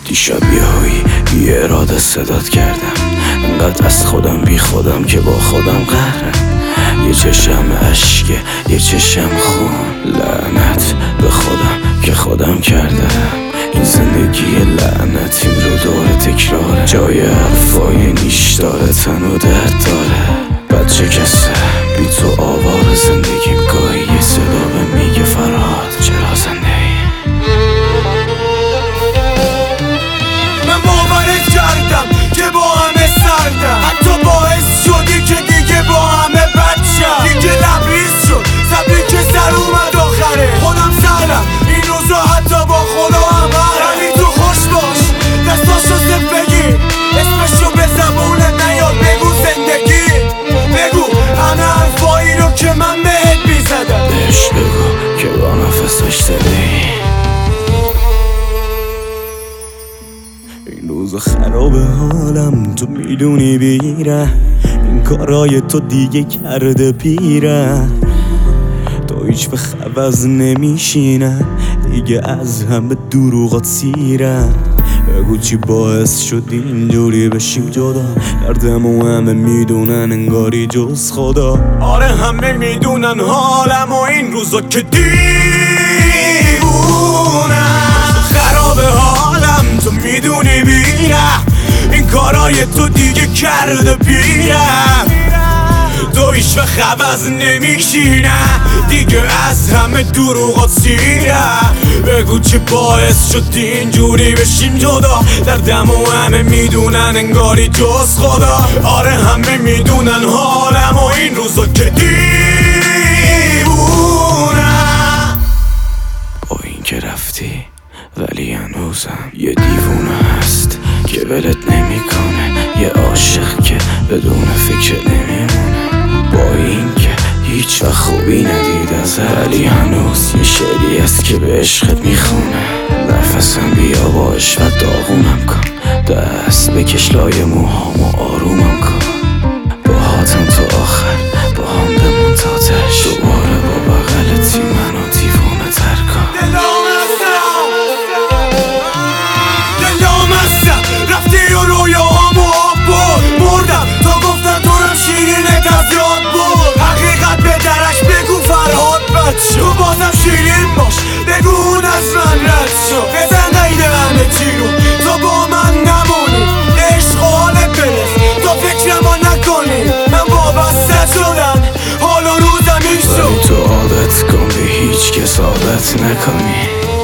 دیشب یهویی بی اراده صدات کردم، انقدر از خودم بی خودم که با خودم قهرم. یه چشم اشکه یه چشم خون، لعنت به خودم که خودم کردم. این زندگی لعنتیم رو دور تکراره، جای حرفای نیش داره، تن و درد داره. بچه کسه بی تو آوار زندگیم، گاهی یه صدا به میگه فرهاد چرا زنده ای. من باورت کردم که با همه سردم، حتی باعث شدی که دیگه با همه بچم. دیگه لبریز شد زبی که سر اومد آخره، خودم سرم این روزا حتی با خدا هم ولی تو خوش باش، دستاشو زد بگیر، اسمشو به زبونت نیاد، بگو زندگی، بگو همه حرفایی رو که من بهت بیزدم. بهش بگو که با نفسش زدی. این روز خراب حالم تو میدونی بیره، این کارای تو دیگه کرده پیره. تو هیچ وقت عوض نمیشینه دیگه، از همه دروغات سیره. بگو چی باعث شد اینجوری بشیم جدا، دردمو همه میدونن انگاری جز خدا. آره همه میدونن حالم و این روزا که دیوونم، خراب حالم تو میدونی بیره، این کارای تو دیگه کرده پیرم. تو هیچ وقت عوض نمیشینه دیگه، از همه دروغات سیره. بگو چی باعث شد اینجوری بشیم جدا، دردمو همه میدونن انگاری جز خدا. آره همه میدونن حالم و این روزا که دیوونم. با این که رفتی ولی هنوزم یه دیوونه هست که ولت نمیکنه، یه عاشق که بدون فکر نمیمونه. با این که هیچ وقت خوبی ندید ازت، ولی هنوز یه شعری هست که به عشقت میخونه. نفسم بیا باش و داغونم کن، دست بکش لای موهامو آرومم کن. با هاتم تو آخر با هم بمون تا تش، دوباره با بغلتی منو دیوونه تر کن. دلام هستم رفتی و رویاهامو آب برد، مردم تا گفتن تو رم شیرینت از یاد برد. حقیقت به درش بگو فرهاد بد شد، تو بازم شیرین باش بگو اون از من رد شد. بزن قید همه چی رو تو با من نمونی، عشق و حالت برس تا فکرم ها نکنی. من وابسته شدم حال و روزم این شد، ولی تو عادت کن به هیچ کس عادت نکنی.